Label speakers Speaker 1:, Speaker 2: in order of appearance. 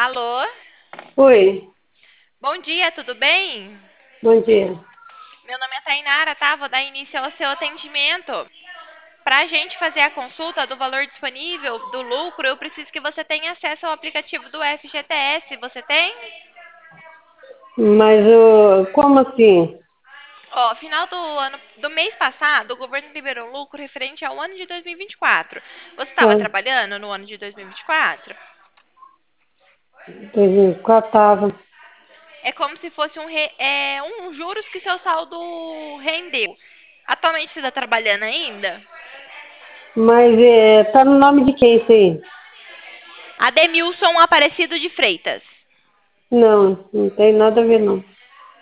Speaker 1: Alô?
Speaker 2: Oi,
Speaker 1: Bom dia, tudo bem?
Speaker 2: bom dia.
Speaker 1: Meu nome é Tainara, tá? Vou dar início ao seu atendimento. Para a gente fazer a consulta do valor disponível, do lucro, eu preciso que você tenha acesso ao aplicativo do FGTS. Você tem?
Speaker 2: Mas como assim?
Speaker 1: Ó, final do mês passado, o governo liberou lucro referente ao ano de 2024. Você estava
Speaker 2: Ah,
Speaker 1: trabalhando no ano de 2024?
Speaker 2: 2004 estava.
Speaker 1: É como se fosse um juros que seu saldo rendeu. Atualmente você está trabalhando ainda?
Speaker 2: Mas tá no nome de quem isso aí?
Speaker 1: Ademilson Aparecido de Freitas.
Speaker 2: Não, não tem nada a ver não.